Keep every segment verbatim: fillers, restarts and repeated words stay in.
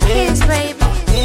Kiss baby.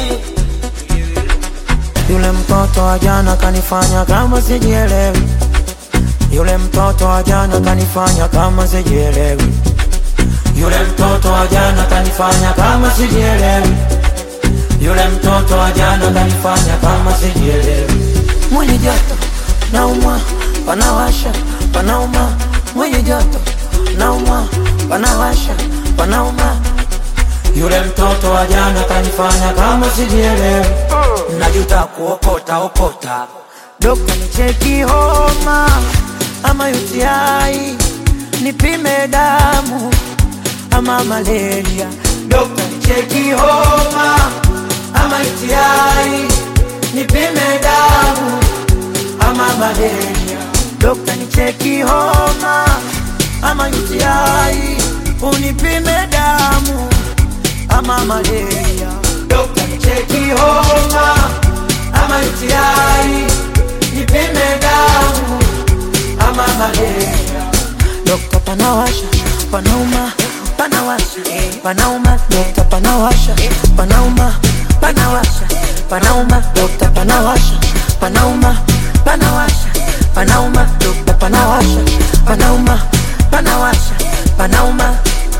Yule mtoto wa jana kanifanya kama sijielewi. Yule mtoto wa jana kanifanya kama sijielewi. Yule mtoto wa jana kanifanya kama sijielewi. Yule mtoto wa jana kanifanya kama sijielewi. Mwenye joto naumwa, panawasha, panauma. Mwenye joto naumwa, panawasha, panauma. Yule mtoto wa jana kanifanya kama sijielewi. Najuta kuokota okota. Dokta nicheki homa ama U T I, nipime damu ama malaria. Dokta nicheki homa ama U T I, nipime damu ama malaria. Dokta nicheki homa ama U T I, unipime damu ama malaria. Dokta nicheki homa ama U T I, nipime damu ama malaria. Dokta panawasha, panauma, panawasha, panauma. Dokta panawasha, panauma, panawasha, panauma. Dokta panawasha, panauma, panawasha, panauma. Dokta panawasha, panauma, panawasha, panauma.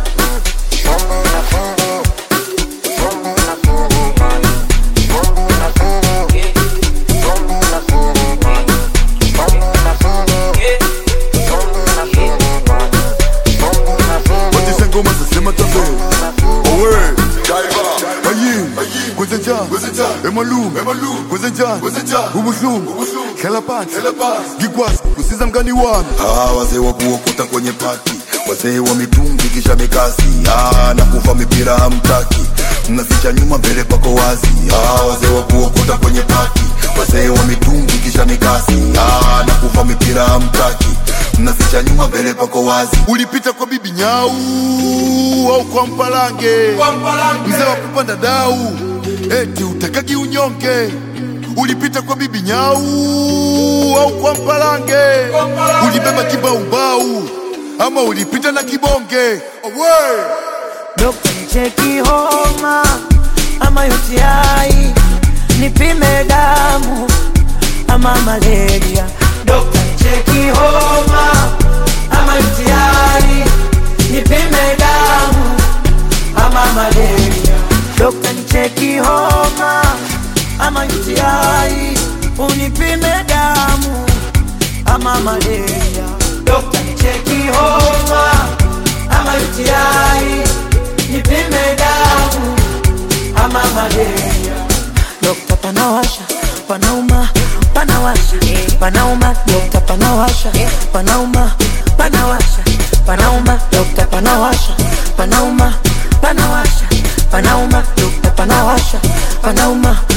Emalum, Emalum, Kwezenjan, Kwezenjan, Ubushum, Ubushum, Kelapan, Kelapan, Gikwas, kusiza mgani wanu. Ah, wazee wa kuokota kwenye pati, wazee wa mitungi kisha mikasi. Ah, na kufa mipira hamtaki, mnaficha nyuma mbele pako wazi. Ah, wazee wa kuokota kwenye pati, wazee wa mitungi kisha mikasi. Ah, na kufa mipira hamtaki, mnaficha nyuma mbele pako wazi. Ulipita kwa bibi nyau au kwa mpalange, kwa mpalange. Mzee wa kupanda dau, eti utakagi unyonge. Ulipita kwa bibi nyau au kwa mpalange, ulibeba kibaubau ama ulipita na kibonge. Away. Dokta nicheki homa ama U T I, nipime damu ama malaria. Dokta nicheki homa ama U T I, nipime damu ama malaria. Dokta nicheki homa ama U T I, unipime damu ama malaria. Dokta nicheki homa ama U T I, nipime damu ama malaria. Dokta panawasha, panauma, panawasha, panauma. Dokta panawasha, panauma, panawasha, panauma. Dokta panawasha, panauma, panawasha, panauma. Dokta panawasha, panauma.